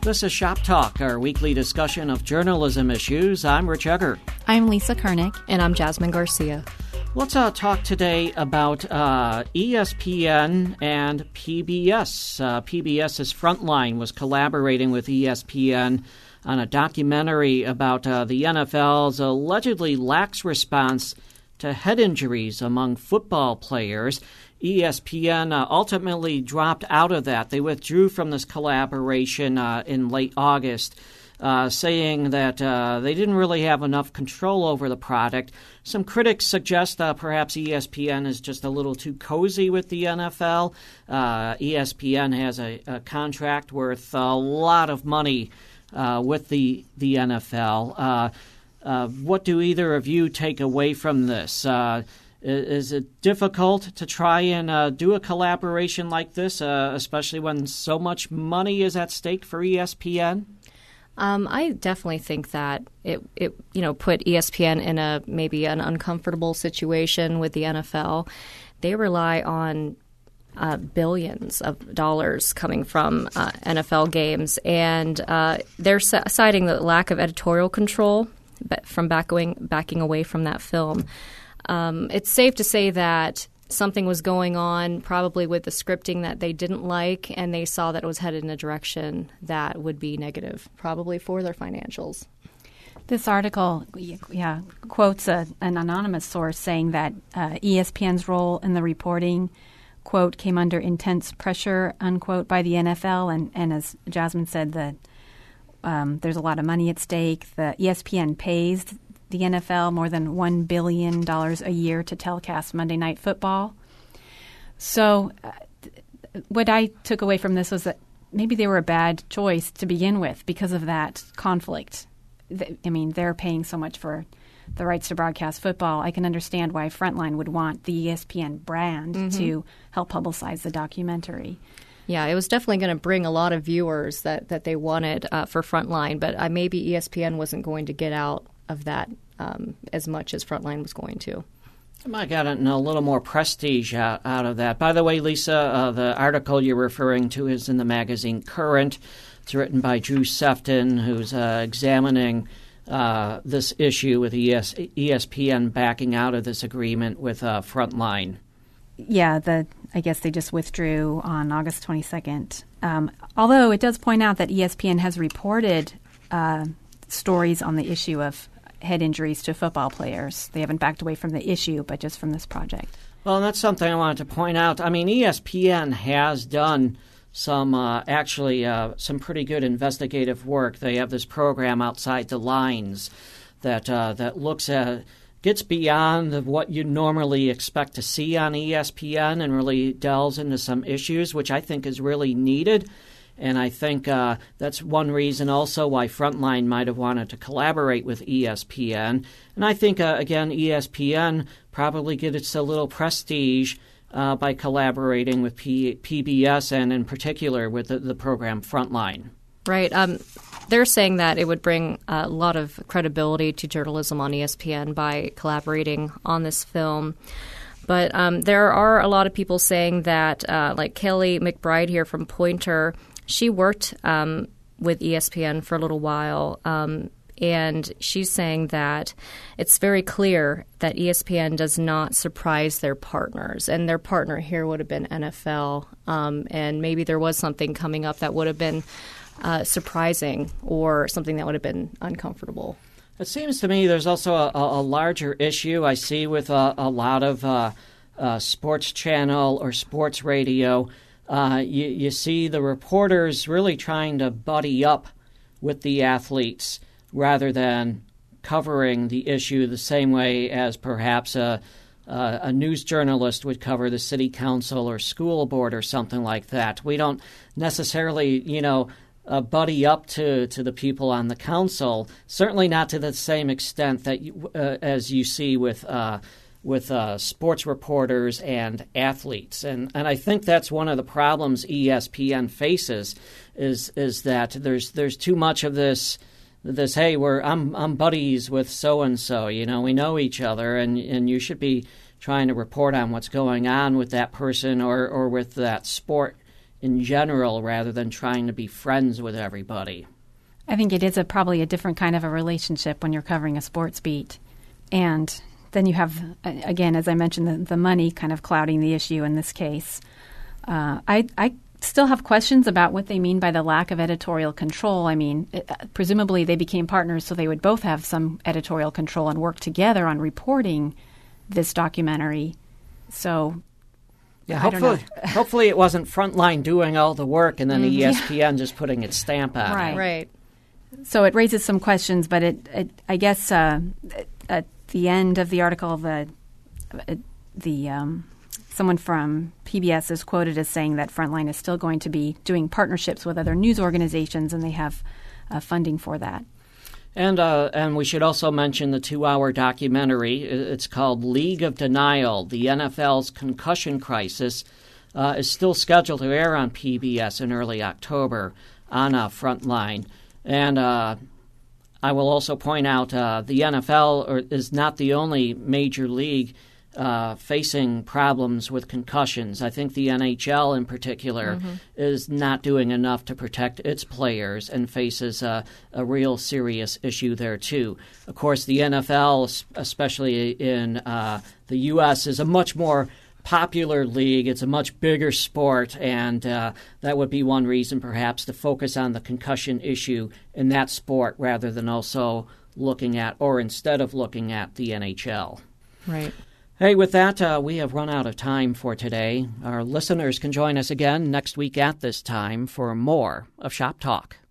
This is Shop Talk, our weekly discussion of journalism issues. I'm Rich Egger. I'm Lisa Kernick. And I'm Jasmine Garcia. Let's talk today about ESPN and PBS. PBS's Frontline was collaborating with ESPN on a documentary about the NFL's allegedly lax response to head injuries among football players. ESPN ultimately dropped out of that. They withdrew from this collaboration in late August, saying that they didn't really have enough control over the product. Some critics suggest perhaps ESPN is just a little too cozy with the NFL. ESPN has a contract worth a lot of money with the NFL. What do either of you take away from this? Is it difficult to try and do a collaboration like this, especially when so much money is at stake for ESPN? I definitely think that it put ESPN in maybe an uncomfortable situation with the NFL. They rely on billions of dollars coming from NFL games, and they're citing the lack of editorial control from backing away from that film. It's safe to say that something was going on probably with the scripting that they didn't like, and they saw that it was headed in a direction that would be negative, probably for their financials. This article quotes an anonymous source saying that ESPN's role in the reporting, quote, came under intense pressure, unquote, by the NFL. And as Jasmine said, there's a lot of money at stake. The ESPN pays the NFL more than $1 billion a year to telecast Monday Night Football. So what I took away from this was that maybe they were a bad choice to begin with because of that conflict. I mean, they're paying so much for the rights to broadcast football. I can understand why Frontline would want the ESPN brand to help publicize the documentary. Yeah, it was definitely going to bring a lot of viewers that they wanted for Frontline, but maybe ESPN wasn't going to get out of that as much as Frontline was going to. I might have gotten a little more prestige out of that. By the way, Lisa, the article you're referring to is in the magazine Current. It's written by Drew Sefton, who's examining this issue with ESPN backing out of this agreement with Frontline. Yeah, I guess they just withdrew on August 22nd. Although it does point out that ESPN has reported stories on the issue of head injuries to football players. They haven't backed away from the issue, but just from this project. Well, and that's something I wanted to point out. I mean, ESPN has done some pretty good investigative work. They have this program Outside the Lines that looks at gets beyond what you normally expect to see on ESPN and really delves into some issues, which I think is really needed. And I think that's one reason also why Frontline might have wanted to collaborate with ESPN. And I think, again, ESPN probably gets a little prestige by collaborating with PBS and in particular with the program Frontline. Right. They're saying that it would bring a lot of credibility to journalism on ESPN by collaborating on this film. But there are a lot of people saying that, like Kelly McBride here from Poynter, she worked with ESPN for a little while, and she's saying that it's very clear that ESPN does not surprise their partners, and their partner here would have been NFL, and maybe there was something coming up that would have been surprising or something that would have been uncomfortable. It seems to me there's also a larger issue I see with a lot of sports channel or sports radio. You see the reporters really trying to buddy up with the athletes rather than covering the issue the same way as perhaps a news journalist would cover the city council or school board or something like that. We don't necessarily, buddy up to the people on the council, certainly not to the same extent that as you see with sports reporters and athletes. And I think that's one of the problems ESPN faces is that there's too much of this hey, I'm buddies with so and so, we know each other, and you should be trying to report on what's going on with that person or with that sport in general rather than trying to be friends with everybody. I think it is probably a different kind of a relationship when you're covering a sports beat. And then you have, again, as I mentioned, the money kind of clouding the issue in this case. I still have questions about what they mean by the lack of editorial control. I mean, presumably they became partners so they would both have some editorial control and work together on reporting this documentary. So, yeah, hopefully it wasn't Frontline doing all the work and then ESPN just putting its stamp on it. Right. So it raises some questions, but I guess at the end of the article, someone from PBS is quoted as saying that Frontline is still going to be doing partnerships with other news organizations, and they have funding for that. And we should also mention the 2-hour documentary. It's called League of Denial, the NFL's Concussion Crisis, is still scheduled to air on PBS in early October on Frontline. And I will also point out the NFL is not the only major league facing problems with concussions. I think the NHL in particular is not doing enough to protect its players and faces a real serious issue there too. Of course, the NFL, especially in the U.S., is a much more popular league. It's a much bigger sport, and that would be one reason perhaps to focus on the concussion issue in that sport rather than also looking at, or instead of looking at, the NHL. Right. Hey, with that, we have run out of time for today. Our listeners can join us again next week at this time for more of Shop Talk.